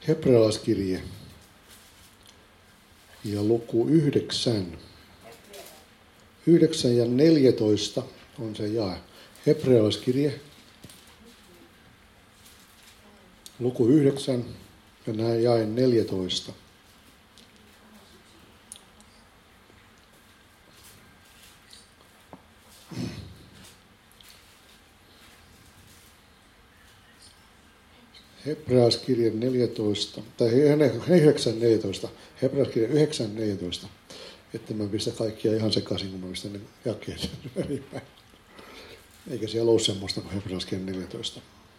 Hebrealaiskirje ja luku 9. 9 ja 14 on se jae. Hebrealaiskirje, luku 9 ja näin jae 14. Hebrealaiskirje 14, tai 9.14, Hebrealaiskirje 9.14, että mä pistä kaikkia ihan sekaisin, kun mä pistän ne jakeet välipäin. Eikä siellä ole semmoista kuin Hebrealaiskirje 14.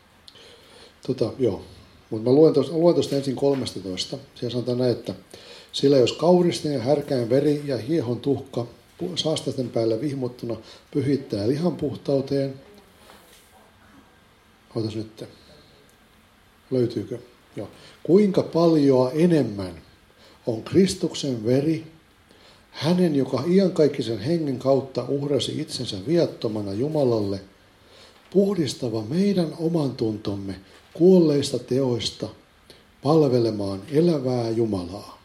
Joo, mutta mä luen tuosta ensin 13. Siellä sanotaan näin, että sillä jos kauristen ja härkään veri ja hiehon tuhka saastaisten päällä vihmottuna pyhittää lihan puhtauteen. Ootas nyt. Löytyykö? Joo. Kuinka paljon enemmän on Kristuksen veri, hänen, joka iankaikkisen hengen kautta uhrasi itsensä viattomana Jumalalle, puhdistava meidän oman tuntomme kuolleista teoista palvelemaan elävää Jumalaa.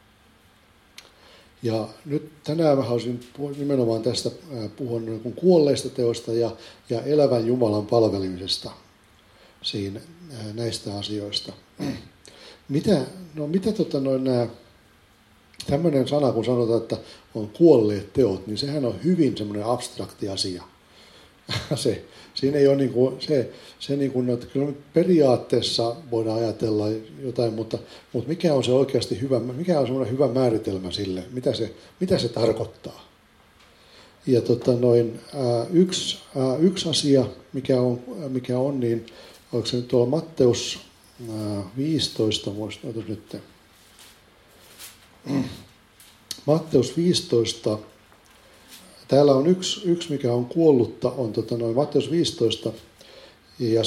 Ja nyt tänään mä haluaisin nimenomaan tästä puhua kuolleista teoista ja elävän Jumalan palvelemisesta siinä näistä asioista. Mitä nämä tämmöinen sana, kun sanotaan, että on kuolleet teot, niin sehän on hyvin semmoinen abstrakti asia. Siinä ei ole että kyllä periaatteessa voidaan ajatella jotain, mutta mikä on se oikeasti hyvä, mikä on semmoinen hyvä määritelmä sille, mitä se tarkoittaa. Ja yksi asia, mikä on niin, oliko se nyt tuolla Matteus 15, muistutus nyt. Matteus 15, täällä on yksi mikä on kuollutta, on Matteus 15, ja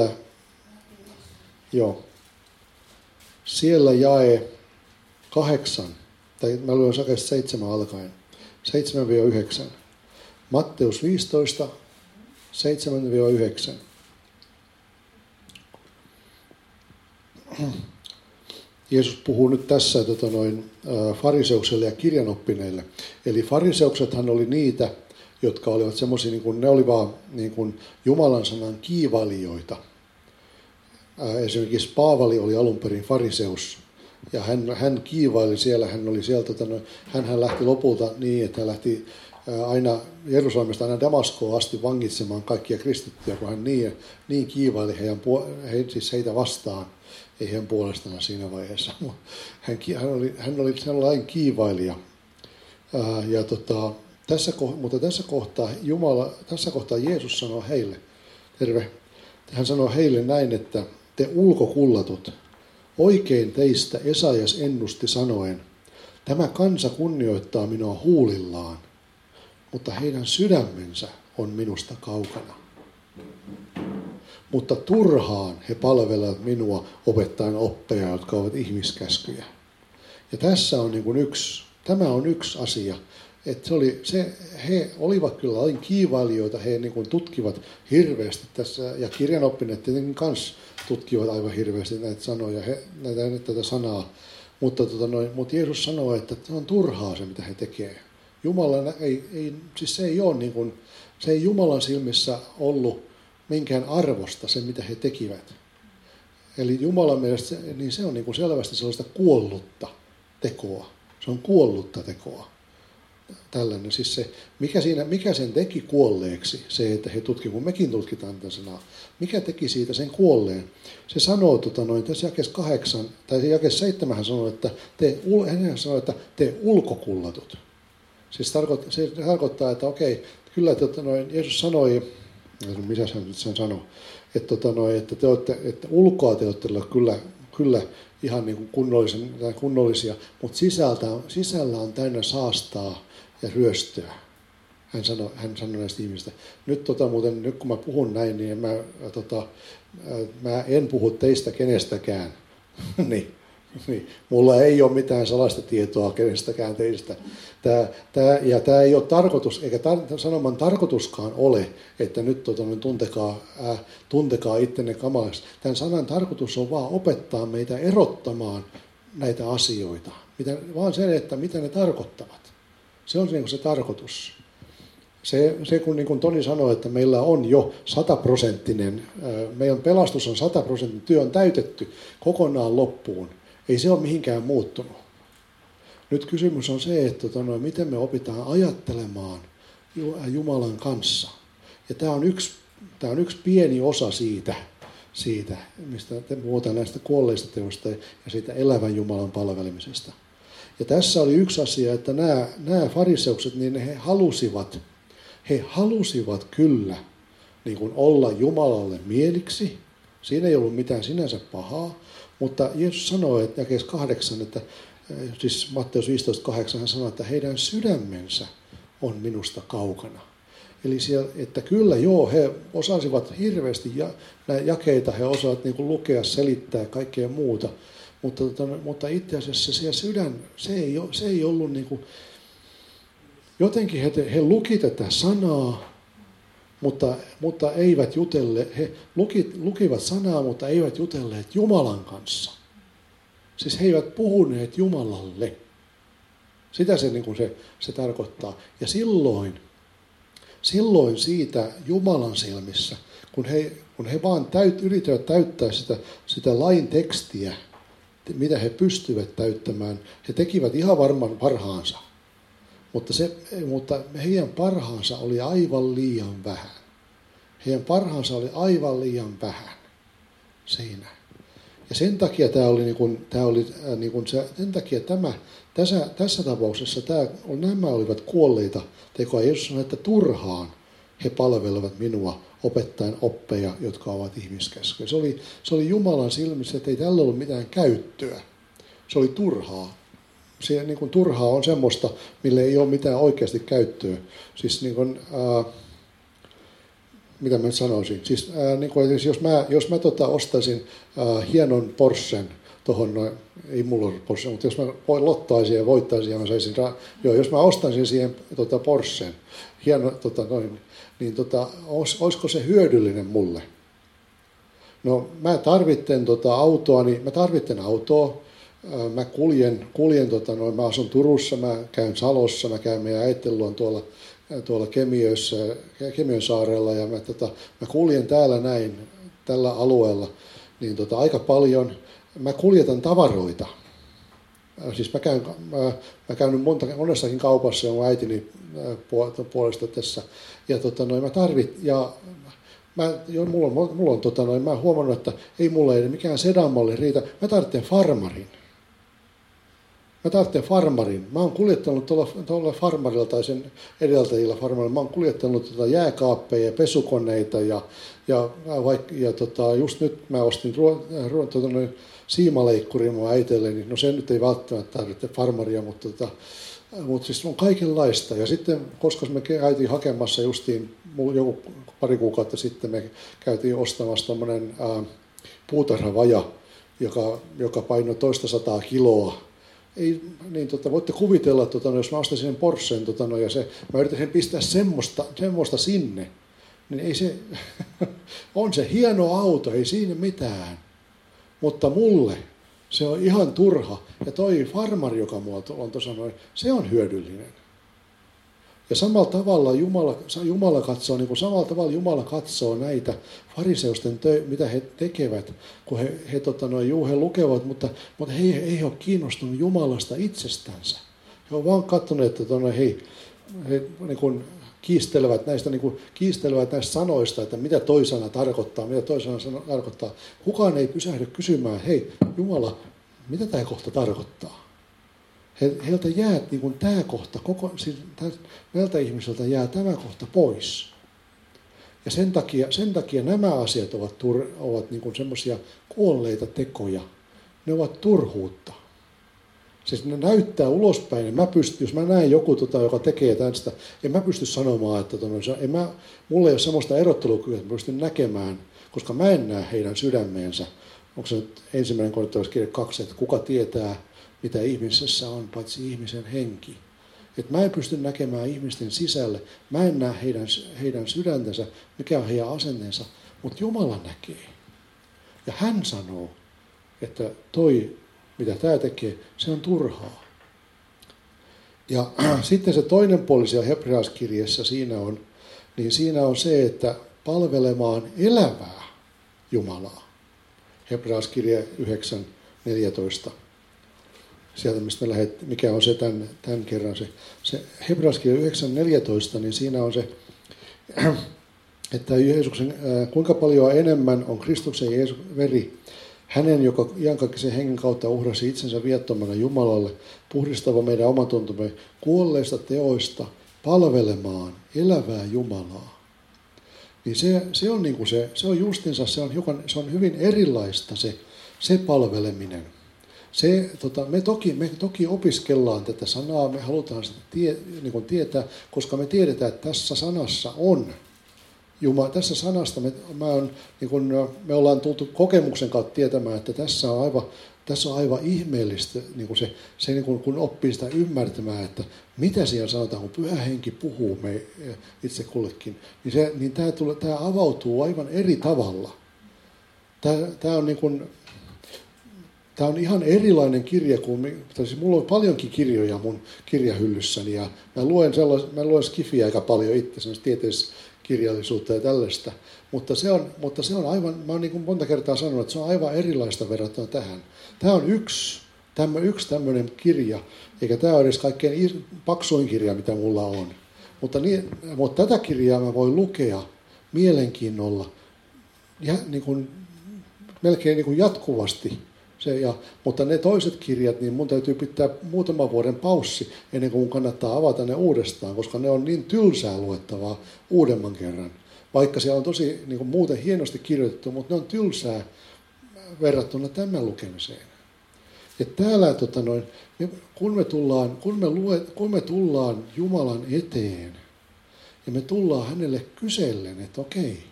siellä jae 8, tai mä luen jakeesta 7 alkaen, 7-9. Matteus 15, 7-9. Jeesus puhuu nyt tässä fariseukselle ja kirjanoppineille. Eli fariseuksethan oli niitä, jotka olivat semmoisia, ne oli vaan Jumalan sanan kiivailijoita. Esimerkiksi Paavali oli alun perin fariseus, ja hän kiivaili siellä, hän lähti lopulta niin, että hän lähti aina Jerusalemesta aina Damaskoon asti vangitsemaan kaikkia kristittyjä, kun hän niin kiivaili siis heitä vastaan. Ei heidän puolestaan siinä vaiheessa. Hän oli sellainen kiivailija. Mutta tässä kohtaa Jeesus sanoo heille, hän sanoo heille näin, että te ulkokullatut, oikein teistä Esajas ennusti sanoen, tämä kansa kunnioittaa minua huulillaan, mutta heidän sydämensä on minusta kaukana. Mutta turhaan he palvelevat minua opettaen oppeja, jotka ovat ihmiskäskyjä. Ja tämä on yksi asia, että he olivat kyllä aina kiivailijoita, he tutkivat hirveästi tässä, ja kirjanoppineet tietenkin kanssa tutkivat aivan hirveästi näitä sanoja, tätä sanaa. Mutta Jeesus sanoo, että se on turhaa se, mitä he tekevät. Jumala siis se ei Jumalan silmissä ollut minkään arvosta se, mitä he tekivät. Eli Jumalan mielestä niin se on selvästi sellaista kuollutta tekoa. Se on kuollutta tekoa. Tällainen. Siis se, mikä sen teki kuolleeksi, se, että he tutkivat, kun mekin tutkitaan tätä sanaa. Mikä teki siitä sen kuolleen? Se sanoo tässä jakeessa 8, tai jakeessa 7 hän sanoo, että te ulkokullatut. Siis se tarkoittaa, että okei, kyllä Jeesus sanoi, mitä hän nyt sen sanoi, että että ulkoa te olette kyllä ihan niin kuin kunnollisia, mutta sisällä on täynnä saastaa ja ryöstöä. Hän sanoi näistä ihmistä. Nyt kun mä puhun näin, niin mä en puhu teistä kenestäkään. Niin, Niin, mulla ei ole mitään salaista tietoa kenestäkään teistä. Tämä ei ole tarkoitus, eikä sanoman tarkoituskaan ole, että nyt tuntekaa ittenne kamalaksi. Tämän sanan tarkoitus on vaan opettaa meitä erottamaan näitä asioita, vaan se, että mitä ne tarkoittavat. Se on se tarkoitus. Se kun niin kuin Toni sanoi, että meillä on jo 100%, meidän pelastus on 100%, työ on täytetty kokonaan loppuun. Ei se ole mihinkään muuttunut. Nyt kysymys on se, että miten me opitaan ajattelemaan Jumalan kanssa. Ja tämä on yksi pieni osa siitä, mistä puhutaan näistä kuolleista teosta ja siitä elävän Jumalan palvelemisesta. Ja tässä oli yksi asia, että nämä fariseukset, niin he halusivat kyllä niin kuin olla Jumalalle mieliksi. Siinä ei ollut mitään sinänsä pahaa, mutta Jeesus sanoi, että jakeessa 8, että siis Matteus 15:8 hän sanoi, että heidän sydämensä on minusta kaukana. Eli siellä, että kyllä joo, he osasivat hirveästi jakeita, he osaavat niin kuin lukea, selittää kaikkea muuta, mutta itse asiassa se sydän, se ei ollut niin kuin, jotenkin he luki tätä sanaa, mutta eivät jutelleet, he lukivat sanaa, mutta eivät jutelleet Jumalan kanssa. Siis he eivät puhuneet Jumalalle. Sitä se tarkoittaa. Ja silloin siitä Jumalan silmissä, kun he vaan yrittävät täyttää sitä lain tekstiä, mitä he pystyvät täyttämään, he tekivät ihan varmaan parhaansa. Mutta heidän parhaansa oli aivan liian vähän. Heidän parhaansa oli aivan liian vähän siinä. Ja sen takia tässä tapauksessa nämä olivat kuolleita tekoja. Jeesus sanoi, että turhaan he palvelevat minua opettaen oppeja, jotka ovat ihmiskäskyjä. Se oli Jumalan silmissä, että ei tällä ollut mitään käyttöä. Se oli turhaa. Se niin kuin turhaa on semmoista, mille ei ole mitään oikeasti käyttöä. Siis niin kuin, mitä mä sanoisin? Siis, niin kuin, jos mä ostaisin hienon Porschen tuohon, ei mulla ole Porsche, mutta jos mä lottaisin ja voittaisin ja mä saisin, jos mä ostaisin siihen Porschen, niin olisiko se hyödyllinen mulle? No mä tarvitsen autoa. Mä kuljen mä asun Turussa, mä käyn Salossa, mä käyn meidän äitten luon tuolla Kemiön saarella ja mä kuljen tällä alueella niin aika paljon. Mä kuljetan tavaroita. Siis mä käyn monessakin kaupassa ja mun äitini puolesta tässä. Ja mulla on mä oon huomannut, että ei mulla ei mikään sedanmalli riitä. Mä tarvitsen farmarin. Mä oon kuljettanut tuolla farmarilla tai sen edeltäjillä farmarilla. Mä oon kuljettanut jääkaappeja ja pesukoneita ja just nyt mä ostin siimaleikkuri mun äitelleni. No se nyt ei välttämättä tarvitse farmaria, mutta siis on kaikenlaista. Ja sitten, koska me käytiin hakemassa justiin joku pari kuukautta sitten, me käytiin ostamassa tommonen puutarhavaja, joka painoi 200 kiloa. Ei, niin voitte kuvitella, jos mä ostaisin sen Porschen ja mä yritäisin pistää semmoista sinne, niin ei se, on se hieno auto, ei siinä mitään. Mutta mulle se on ihan turha. Ja toi farmari, joka mulla on tuossa noin, se on hyödyllinen. Ja samalla tavalla Jumala katsoo näitä fariseusten mitä he tekevät, kun he lukevat, mutta he ei ole kiinnostunut Jumalasta itsestänsä. He ovat vaan katsoneet, että he niin kuin kiistelevät näistä sanoista, että mitä toi sana tarkoittaa, Kukaan ei pysähdy kysymään, hei Jumala, mitä tämä kohta tarkoittaa? Heiltä jää niin kuin tämä kohta, näiltä ihmisiltä jää tämä kohta pois. Ja sen takia nämä asiat ovat niin kuin semmoisia kuolleita tekoja. Ne ovat turhuutta. Siis ne näyttää ulospäin. Jos mä näen joku, joka tekee tästä, en mä pysty sanomaan, että mulla ei ole semmoista erottelukykyä, että mä pystyn näkemään, koska mä en näe heidän sydämeensä. onko se nyt 1. Korintalaiskirje 2, että kuka tietää, mitä ihmisessä on, paitsi ihmisen henki. Että mä en pysty näkemään ihmisten sisälle, mä en näe heidän sydäntänsä, mikä on heidän asenteensa, mutta Jumala näkee. Ja hän sanoo, että toi, mitä tämä tekee, se on turhaa. Ja sitten se toinen puoli siellä hebrealaiskirjeessä siinä on se, että palvelemaan elävää Jumalaa. Hebrealaiskirje 9:14. Sieltä, mistä me mikä on se tämän kerran se Hebrealaiskirje 9:14, niin siinä on se, että Jeesuksen, kuinka paljon enemmän on Kristuksen Jeesuksen veri, hänen, joka iankaikkisen hengen kautta uhrasi itsensä viattomana Jumalalle, puhdistava meidän omatuntomme kuolleista teoista palvelemaan elävää Jumalaa. Niin se on niin kuin se on justinsa, se on hyvin erilaista se palveleminen. Me toki opiskellaan tätä sanaa, me halutaan sitä tietää, koska me tiedetään, että tässä sanassa on Jumala. Tässä sanasta me ollaan tultu kokemuksen kautta tietämään, että tässä on aivan ihmeellistä, kun oppii sitä ymmärtämään, että mitä siellä sanotaan, kun Pyhä Henki puhuu itse kullekin, niin tämä avautuu aivan eri tavalla. Tämä on ihan erilainen kirja kuin, mulla on paljonkin kirjoja mun kirjahyllyssäni ja mä luen skifiä aika paljon itse, sellaista tieteiskirjallisuutta ja tällaista, mutta se on aivan, mä oon niin kuin monta kertaa sanonut, että se on aivan erilaista verrattuna tähän. Tämä on yksi tämmöinen kirja, eikä tämä ole edes kaikkein paksuin kirja, mitä mulla on. Mutta tätä kirjaa mä voin lukea mielenkiinnolla ja melkein niin kuin jatkuvasti. Mutta ne toiset kirjat, niin mun täytyy pitää muutaman vuoden paussi ennen kuin mun kannattaa avata ne uudestaan, koska ne on niin tylsää luettavaa uudemman kerran. Vaikka siellä on tosi niin kuin muuten hienosti kirjoitettu, mutta ne on tylsää verrattuna tämän lukemiseen. Ja täällä kun me tullaan Jumalan eteen ja me tullaan hänelle kysellen, että okei,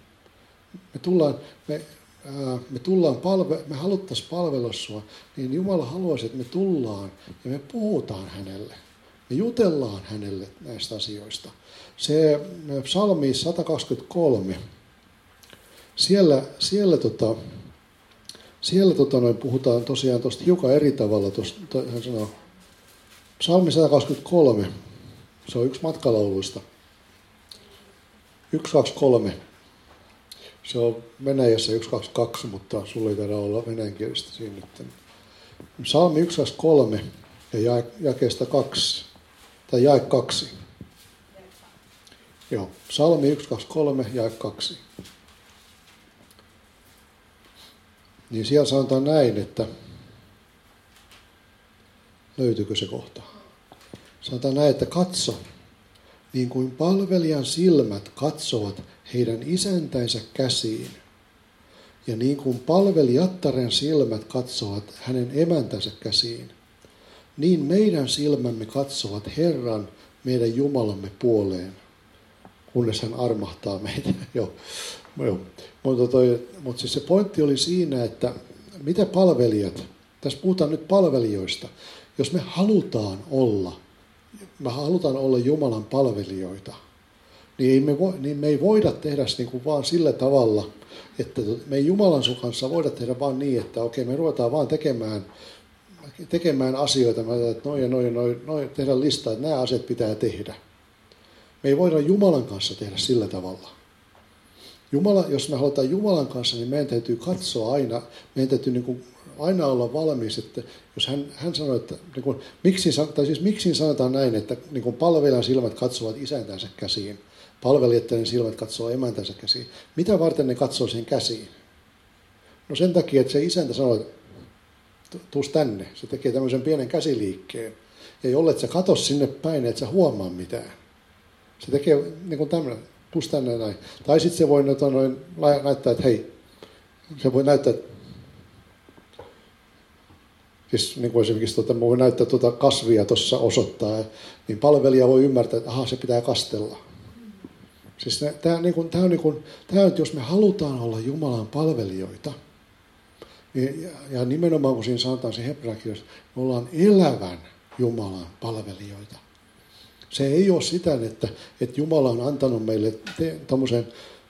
me haluttaisiin palvella sua, niin Jumala haluaisi, että me tullaan ja me puhutaan hänelle. Me jutellaan hänelle näistä asioista. Se psalmi 123, siellä puhutaan tosiaan tuosta hiukan eri tavalla. Hän sanoo, psalmi 123, se on yksi matkalauluista. 1, 2, 3. Se on Venäjässä 1, 2, 2, mutta sulla ei taida olla venäjänkielistä siinä nyt. Psalmi 1, 2, 3 ja jakeesta 2, tai jae 2. Joo, psalmi 1, 2, 3, jae 2. Niin siellä sanotaan näin, että löytyykö se kohta? Sanotaan näin, että katso, niin kuin palvelijan silmät katsovat heidän isäntänsä käsiin, ja niin kuin palvelijattaren silmät katsovat hänen emäntänsä käsiin, niin meidän silmämme katsovat Herran, meidän Jumalamme puoleen, kunnes hän armahtaa meitä. Joo. Mutta siis se pointti oli siinä, että mitä palvelijat, tässä puhutaan nyt palvelijoista, jos me halutaan olla Jumalan palvelijoita, niin me ei voida tehdä niin kuin vaan sillä tavalla, että me ei Jumalan sun kanssa voida tehdä vaan niin, että okei, me ruvetaan vaan tekemään asioita, että noin, tehdä listaa, että nämä asiat pitää tehdä. Me ei voida Jumalan kanssa tehdä sillä tavalla. Jos me halutaan Jumalan kanssa, niin meidän täytyy katsoa aina, meidän täytyy niin kuin aina olla valmis, että jos hän sanoi, että niin kuin, miksi sanotaan näin, että niin kuin palvelijan silmät katsovat isäntänsä käsiin, palvelijoiden silmät katsoo emäntänsä käsiin. Mitä varten ne katsoo sen käsiin? No sen takia, että se isäntä sanoo, että tuus tänne. Se tekee tämmöisen pienen käsiliikkeen. Ja jollet sä katso sinne päin, et sä huomaa mitään. Se tekee niin kuin tämmöinen, tuus tänne näin. Tai sitten se voi näyttää, että hei, se voi näyttää, siis niin kuin esimerkiksi voi näyttää kasvia tuossa osoittaa, niin palvelija voi ymmärtää, että aha, se pitää kastella. Siis tämä on, jos me halutaan olla Jumalan palvelijoita, Ja nimenomaan kun siinä sanotaan se hebreakirjassa, me ollaan elävän Jumalan palvelijoita. Se ei ole sitä, että Jumala on antanut meille tommosen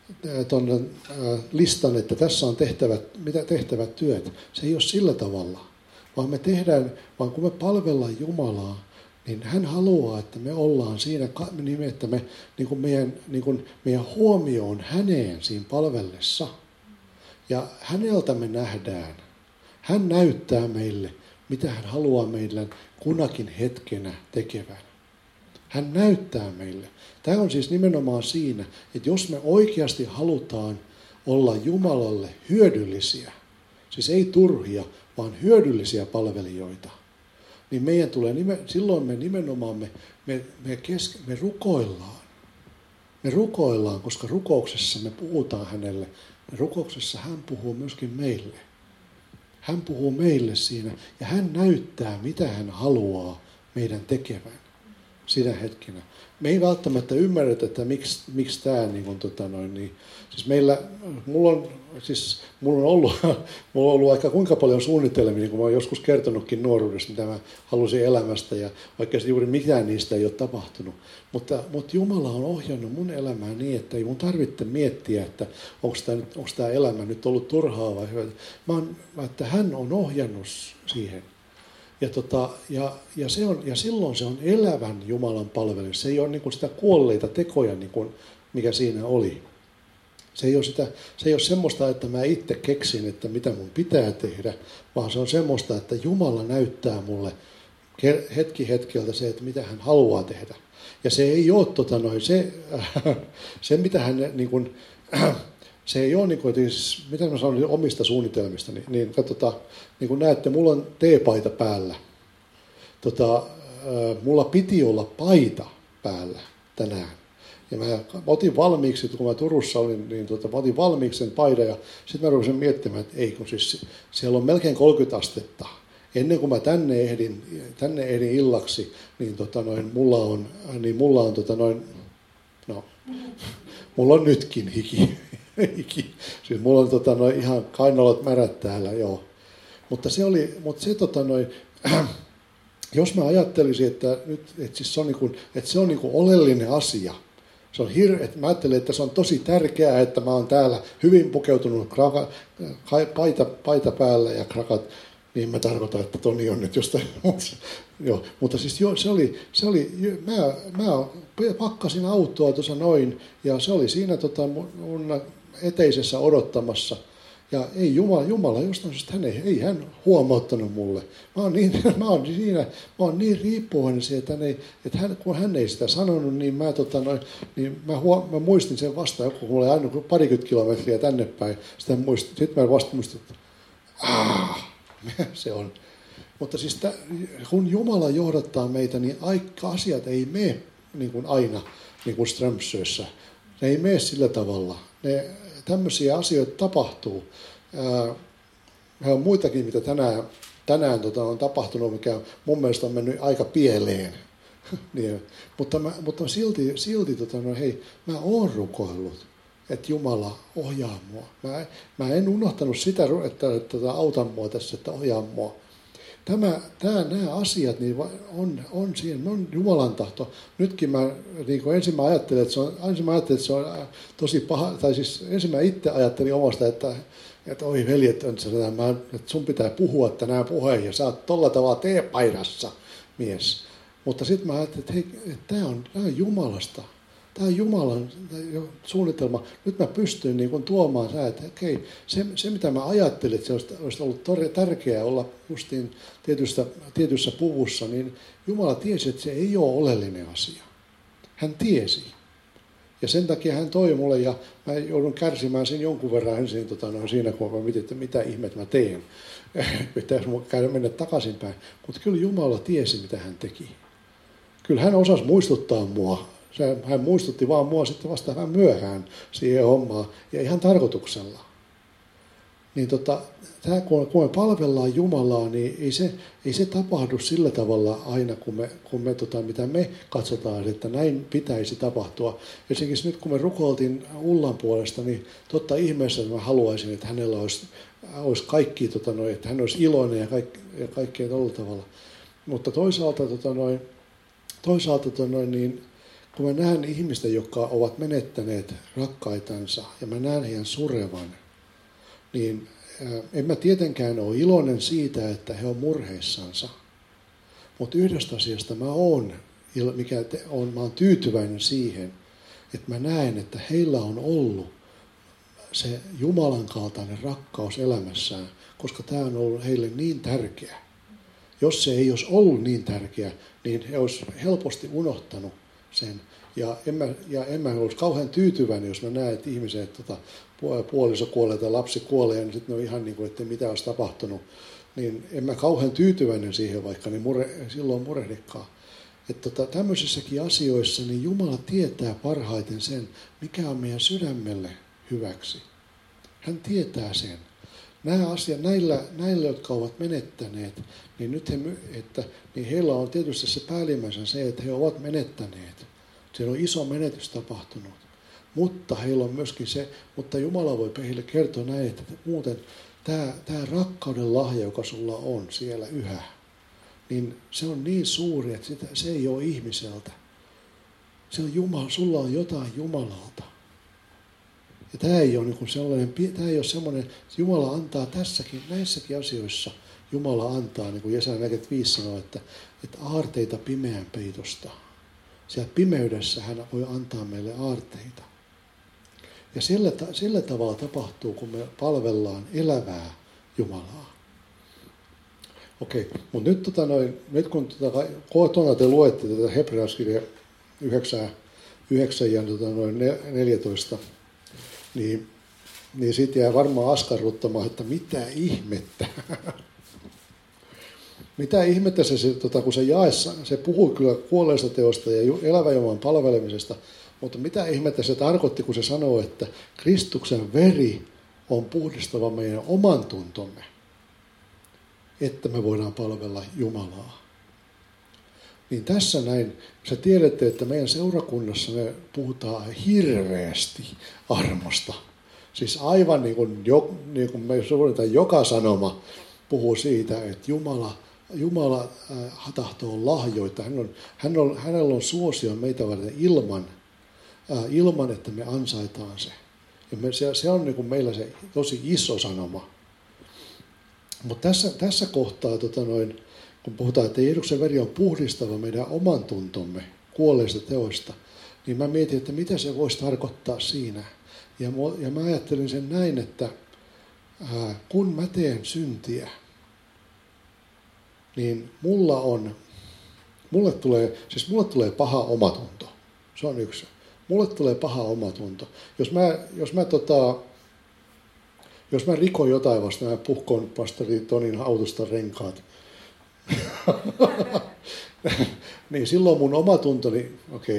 listan, että tässä on tehtävät työt. Se ei ole sillä tavalla, vaan kun me palvellaan Jumalaa, niin hän haluaa, että me ollaan siinä, että me, meidän huomio on häneen siinä palvellessa. Ja häneltä me nähdään. Hän näyttää meille, mitä hän haluaa meidän kunakin hetkenä tekevän. Hän näyttää meille. Tämä on siis nimenomaan siinä, että jos me oikeasti halutaan olla Jumalalle hyödyllisiä, siis ei turhia, vaan hyödyllisiä palvelijoita, niin meidän tulee, silloin me nimenomaan me rukoillaan. Me rukoillaan, koska rukouksessa me puhutaan hänelle. Rukouksessa hän puhuu myöskin meille. Hän puhuu meille siinä ja hän näyttää, mitä hän haluaa meidän tekevän siinä hetkenä. Me ei välttämättä ymmärretä, että miksi tämä siis mulla on ollut aika kuinka paljon suunnitelmia, niin kuin mä oon joskus kertonutkin nuoruudesta, mitä mä halusin elämästä ja oikeasti juuri mitään niistä ei ole tapahtunut. Mutta Jumala on ohjannut mun elämää niin, että ei mun tarvitse miettiä, että onko tämä elämä nyt ollut turhaa vai hyvä. Että hän on ohjannut siihen. Ja silloin se on elävän Jumalan palvelus. Se ei ole niin kuin sitä kuolleita tekoja, niin kuin mikä siinä oli. Se ei ole semmoista, että mä itse keksin, että mitä mun pitää tehdä, vaan se on semmoista, että Jumala näyttää mulle hetki hetkeltä se, että mitä hän haluaa tehdä. Ja se ei ole se mitä hän niin kuin, se ei ole niin kuin, mitä mä sanon omista suunnitelmista, niin kuin näette, mulla on teepaita päällä. Mulla piti olla paita päällä tänään. Ja mä otin valmiiksi, kun mä Turussa olin, niin mä otin valmiiksi sen paidan ja sitten mä rupesin miettimään, että ei, kun siis siellä on melkein 30 astetta. Ennen kuin mä tänne ehdin illaksi, niin mulla on nytkin hiki. Siis mulla on ihan kainalot märät täällä, joo. Mutta jos mä ajattelisin, että se on niin kuin oleellinen asia. Se on että mä ajattelen, että se on tosi tärkeää, että mä oon täällä hyvin pukeutunut paita päällä ja krakat. Niin mä tarkoitan, että Toni on nyt jostain. Mutta siis mä pakkasin autoa tuossa noin ja se oli siinä mun eteisessä odottamassa. Ja ei Jumala jostain syystä ei hän huomauttanut mulle. Mä oon niin riippuvainen siitä, että kun hän ei sitä sanonut, niin mä muistin sen vasta, joku mulle aina parikymmentä kilometriä tänne päin. Sitten mä vasta muistin, että se on. Mutta siis kun Jumala johdattaa meitä, niin asiat ei mene niin kuin aina niin kuin Strömsössä. Ne ei mene sillä tavalla. Tämmöisiä asioita tapahtuu. On muitakin, mitä tänään on tapahtunut, mikä mun mielestä on mennyt aika pieleen. Niin, mutta silti hei, mä oon rukoillut, että Jumala ohjaa mua. Mä en unohtanut sitä, että auta mua tässä, että ohjaa mua. Nämä asiat niin on siinä, on Jumalan tahto. Nytkin mä ensin mä ajattelin, että se on tosi paha, tai siis ensin mä itse ajattelin omasta, että oi veljet, että sun pitää puhua tänään puheen ja sä oot tolla tavalla teepaidassa, mies. Mutta sitten mä ajattelin, että hei, tämä on Jumalasta. Tämä on Jumalan suunnitelma. Nyt mä pystyn niin kuin tuomaan sä, että okei, se mitä mä ajattelin, että se olisi ollut tärkeää olla justiin tietyssä puvussa, niin Jumala tiesi, että se ei ole oleellinen asia. Hän tiesi. Ja sen takia hän toi mulle, ja mä joudun kärsimään sen jonkun verran ensin siinä, kun mä mietin, että mitä ihmettä mä teen. Pitäisi mun käydä mennä takaisinpäin. Mutta kyllä Jumala tiesi, mitä hän teki. Kyllä hän osasi muistuttaa mua. Hän muistutti vaan mua sitten vasta vähän myöhään siihen hommaan, ja ihan tarkoituksella. Niin kun me palvellaan Jumalaa, niin ei se tapahdu sillä tavalla aina, mitä me katsotaan, että näin pitäisi tapahtua. Esimerkiksi nyt kun me rukoiltiin Ullan puolesta, niin totta ihmeessä mä haluaisin, että hänellä olisi olisi kaikki, että hän olisi iloinen ja kaikkea tuolla tavalla. Mutta toisaalta, niin kun mä näen ihmistä, jotka ovat menettäneet rakkaitansa ja mä näen heidän surevan, niin en mä tietenkään ole iloinen siitä, että he on murheissansa. Mutta yhdestä asiasta mä oon tyytyväinen siihen, että mä näen, että heillä on ollut se Jumalan kaltainen rakkaus elämässään, koska tämä on ollut heille niin tärkeä. Jos se ei olisi ollut niin tärkeä, niin he olisi helposti unohtanut sen. Ja en mä olisi kauhean tyytyväinen, jos mä näen, että ihmiset, puoliso kuolee tai lapsi kuolee, niin sitten ne on ihan niin kuin, että mitä olisi tapahtunut. Niin en mä kauhean tyytyväinen siihen, vaikka niin silloin murehdikaan. Että tämmöisissäkin asioissa niin Jumala tietää parhaiten sen, mikä on meidän sydämelle hyväksi. Hän tietää sen. Nämä asiat, näillä, jotka ovat menettäneet, niin nyt niin heillä on tietysti se päällimmäisen se, että he ovat menettäneet. Siellä on iso menetys tapahtunut. Mutta heillä on myöskin se, mutta Jumala voi heille kertoa näin, että muuten tämä rakkauden lahja, joka sulla on siellä yhä, niin se on niin suuri, että se ei ole ihmiseltä. Se on Jumala, sulla on jotain Jumalalta. Ja tämä ei ole semmoinen, että Jumala antaa näissäkin asioissa, Jumala antaa, niin kuin Jesaja 45 sanoo, että aarteita pimeän peitosta. Siellä pimeydessä hän voi antaa meille aarteita. Ja sillä tavalla tapahtuu, kun me palvellaan elävää Jumalaa. Okei, mutta nyt kun kotona te luette tätä Hebrealaiskirja 9 ja 14, niin siitä jää varmaan askarruttamaan, että mitä ihmettä. Mitä ihmettä kun se jaessa, se puhuu kyllä kuolleesta teosta ja elävän Jumalan palvelemisesta, mutta mitä ihmettä se tarkoitti, kun se sanoo, että Kristuksen veri on puhdistava meidän oman tuntomme, että me voidaan palvella Jumalaa. Niin tässä näin, sä tiedätte, että meidän seurakunnassa me puhutaan hirveästi armosta. Siis aivan niin kuin me suunnitaan, joka sanoma puhuu siitä, että Jumala tahtoo lahjoita. Hänellä on suosio meitä varten ilman, että me ansaitaan se. Ja se on niin kuin meillä se tosi iso sanoma. Mutta tässä kohtaa, kun puhutaan, että Jeesuksen veri on puhdistava meidän oman tuntomme kuolleista teoista, niin mä mietin, että mitä se voisi tarkoittaa siinä. Ja mä ajattelin sen näin, että kun mä teen syntiä, niin mulle tulee paha omatunto. Se on yksi. Mulle tulee paha omatunto. Jos mä rikon jotain vasta, mä puhkoon pastori Tonin autosta renkaat, niin silloin mun omatuntoni,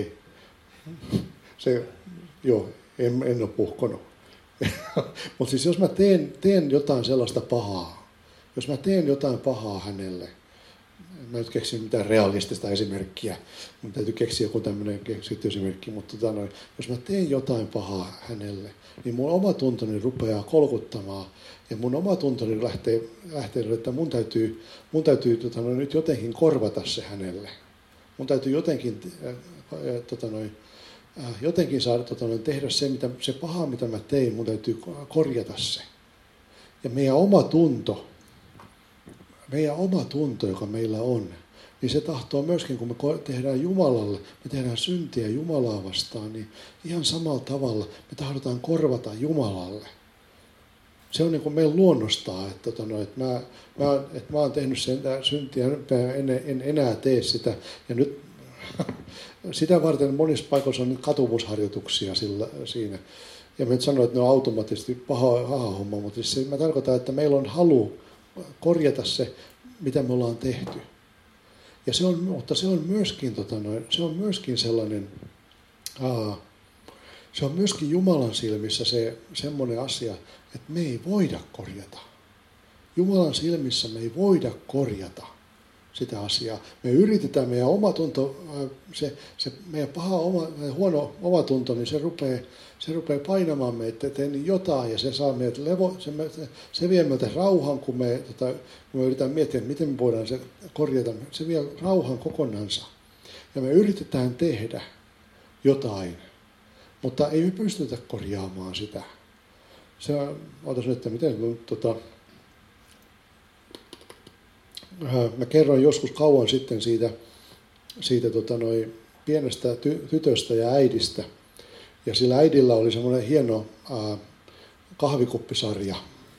en ole puhkonut. Mutta siis jos mä teen jotain sellaista pahaa, jos mä teen jotain pahaa hänelle, mä nyt keksin mitään realistista esimerkkiä, mun täytyy keksiä joku tämmöinen keksitty esimerkki, mutta jos mä teen jotain pahaa hänelle, niin mun omatuntoni rupeaa kolkuttamaan ja mun omatuntoni lähtee että mun täytyy nyt jotenkin korvata se hänelle. Mun täytyy jotenkin saada tehdä se paha, mitä mä tein, mun täytyy korjata se. Ja meidän oma tunto, joka meillä on, niin se tahtoo myöskin, kun me tehdään Jumalalle, me tehdään syntiä Jumalaa vastaan, niin ihan samalla tavalla me tahdotaan korvata Jumalalle. Se on niin kuin meidän luonnostaa, että mä oon tehnyt sen syntiä, en enää tee sitä. Ja nyt sitä varten monissa paikoissa on nyt katumusharjoituksia siinä. Ja mä nyt sanoin, että ne on automaattisesti paha homma, mutta siis mä tarkoitan, että meillä on halu korjata se, mitä me ollaan tehty. Ja se on myöskin sellainen, se on myöskin Jumalan silmissä semmoinen asia, että me ei voida korjata. Jumalan silmissä me ei voida korjata sitä asiaa. Me yritetään meidän omatunto, se meidän huono omatunto, niin se rupeaa painamaan meitä teen jotain ja se saa meidät se vie meiltä rauhan, kun me yritetään miettiä, miten me voidaan se korjata. Se vie rauhan kokonansa. Ja me yritetään tehdä jotain, mutta ei me pystytä korjaamaan sitä. Ootas nyt, miten mä kerroin joskus kauan sitten siitä pienestä tytöstä ja äidistä. Ja sillä äidillä oli semmoinen hieno kahvikuppisarja.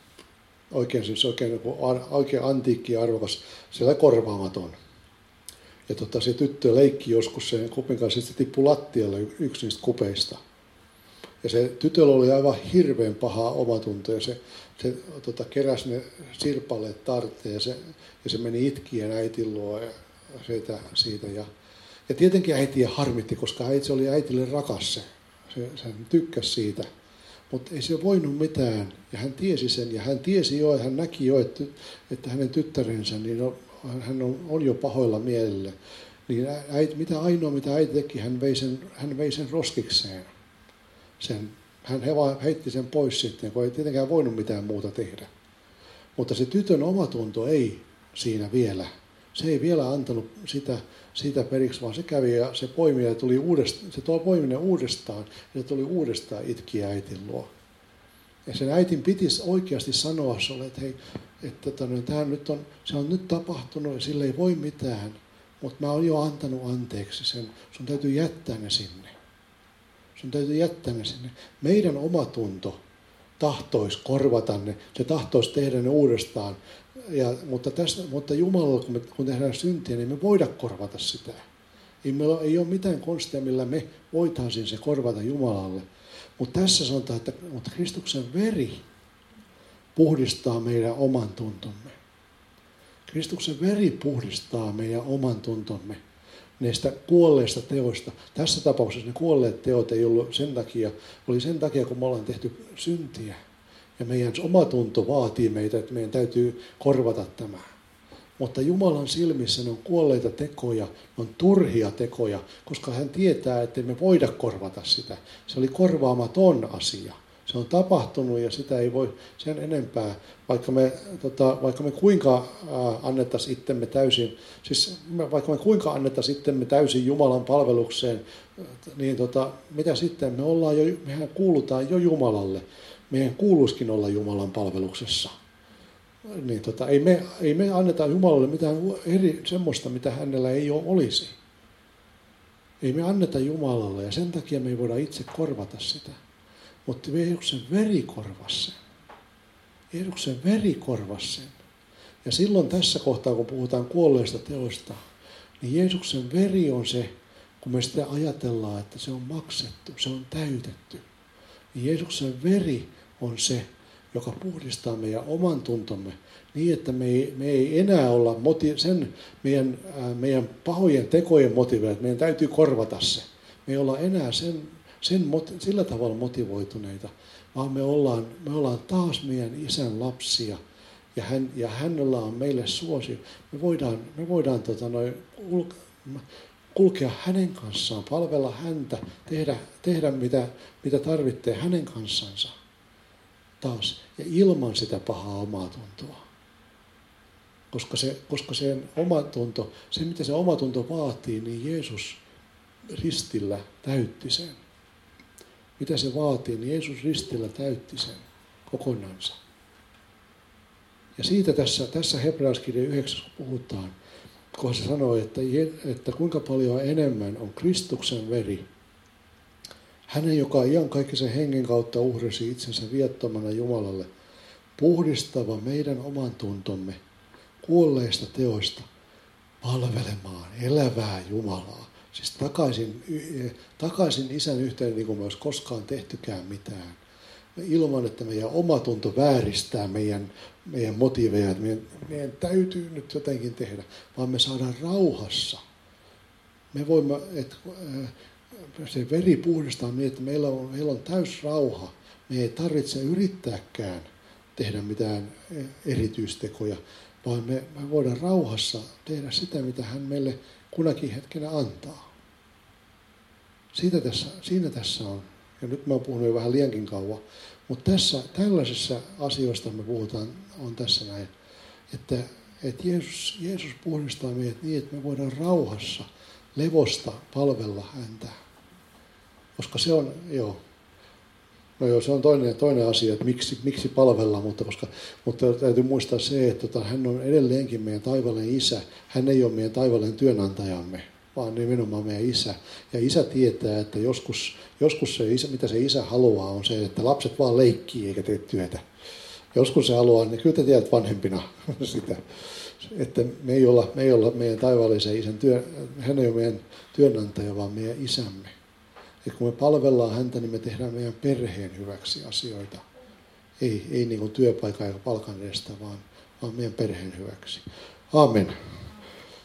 Oikein antiikki ja arvokas. Siellä korvaamaton. Ja se tyttö leikki joskus sen kupin kanssa, sitten se tippui lattialle yksi niistä kupeista. Ja se tytöllä oli aivan hirveän paha omatunto ja se keräsi ne sirpaleet tarteen ja se meni itkien äitin luo ja siitä. Ja tietenkin äitiä harmitti, koska se oli äitille rakas se tykkäsi siitä. Mutta ei se voinut mitään ja hän tiesi sen ja hän tiesi jo ja hän näki jo, että hänen tyttärensä niin hän on jo pahoilla mielellä. Niin ainoa mitä äiti teki, hän vei sen roskikseen. Hän heitti sen pois sitten, kun ei tietenkään voinut mitään muuta tehdä. Mutta se tytön omatunto ei siinä vielä. Se ei vielä antanut sitä periksi, vaan se kävi ja se poimi ja tuli poiminen uudestaan ja se tuli uudestaan itki äitin luo. Ja sen äitin pitisi oikeasti sanoa sulle, että hei, se on nyt tapahtunut ja sille ei voi mitään, mutta mä oon jo antanut anteeksi sen. Sun täytyy jättää ne sinne. Meidän omatunto tahtoisi korvata ne, se tahtoisi tehdä ne uudestaan. Mutta Jumalalla, kun tehdään syntiä, niin me voida korvata sitä. Ei ole mitään konstia, millä me voitaisiin se korvata Jumalalle. Mutta tässä sanotaan, että Kristuksen veri puhdistaa meidän oman tuntomme. Kristuksen veri puhdistaa meidän oman tuntomme näistä kuolleista teoista. Tässä tapauksessa ne kuolleet teot ei ollut sen takia, kun me ollaan tehty syntiä. Ja meidän omatunto vaatii meitä, että meidän täytyy korvata tämä. Mutta Jumalan silmissä ne on kuolleita tekoja, ne on turhia tekoja, koska hän tietää, että me voida korvata sitä. Se oli korvaamaton asia. Se on tapahtunut ja sitä ei voi sen enempää, vaikka me kuinka annettaisiin itsemme täysin, täysin Jumalan palvelukseen, niin mitä sitten? Mehän kuulutaan jo Jumalalle. Meidän kuuluisikin olla Jumalan palveluksessa. Niin ei me anneta Jumalalle mitään semmoista, mitä hänellä ei olisi. Ei me anneta Jumalalle ja sen takia me ei voida itse korvata sitä. Mutta Jeesuksen veri korvasi sen. Jeesuksen veri korvasi sen. Ja silloin tässä kohtaa, kun puhutaan kuolleista teoista, niin Jeesuksen veri on se, kun me sitä ajatellaan, että se on maksettu, se on täytetty. Niin Jeesuksen veri on se, joka puhdistaa meidän oman tuntomme niin, että me ei enää olla meidän pahojen tekojen motiveja, meidän täytyy korvata se. Me ei olla enää sillä tavalla motivoituneita, vaan me ollaan taas meidän isän lapsia ja hänellä on meille suosio. Me voidaan kulkea hänen kanssaan, palvella häntä, tehdä mitä tarvitsee hänen kanssansa taas ja ilman sitä pahaa omaa tuntoa. Koska sen omatunto, se mitä se omatunto vaatii, niin Jeesus ristillä täytti sen. Mitä se vaatii, niin Jeesus ristillä täytti sen kokonansa. Ja siitä tässä Hebrealaiskirja 9 puhutaan, kun se sanoo, että kuinka paljon enemmän on Kristuksen veri. Hänen, joka iankaikkisen hengen kautta uhrasi itsensä viattomana Jumalalle, puhdistava meidän oman tuntomme kuolleista teoista palvelemaan elävää Jumalaa. Siis takaisin isän yhteen, niin kuin me olisi koskaan tehtykään mitään. Ilman, että meidän omatunto vääristää meidän motiiveja, että meidän täytyy nyt jotenkin tehdä, vaan me saadaan rauhassa. Me voimme, että se veri puhdistaa niin, että meillä on täys rauha. Me ei tarvitse yrittääkään tehdä mitään erityistekoja, vaan me voidaan rauhassa tehdä sitä, mitä hän meille kunakin hetkenä antaa. Siinä tässä on. Ja nyt mä oon puhunut jo vähän liiankin kauan. Mutta tällaisissa asioista me puhutaan, on tässä näin, että Jeesus puhdistaa meidät niin, että me voidaan rauhassa, levosta palvella häntä. Koska se on, se on toinen asia, että miksi palvella, mutta täytyy muistaa se, että hän on edelleenkin meidän taivaallinen isä. Hän ei ole meidän taivaallinen työnantajamme, vaan nimenomaan meidän isä. Ja isä tietää, että joskus se isä, mitä se isä haluaa, on se, että lapset vaan leikkii eikä tee työtä. Joskus se haluaa, niin kyllä te tiedät vanhempina sitä, että me ei olla meidän taivaallisen isän hän ei ole meidän työnantaja, vaan meidän isämme. Ja kun me palvellaan häntä, niin me tehdään meidän perheen hyväksi asioita. Ei niin kuin työpaikan ja palkan edestä, vaan meidän perheen hyväksi. Amen.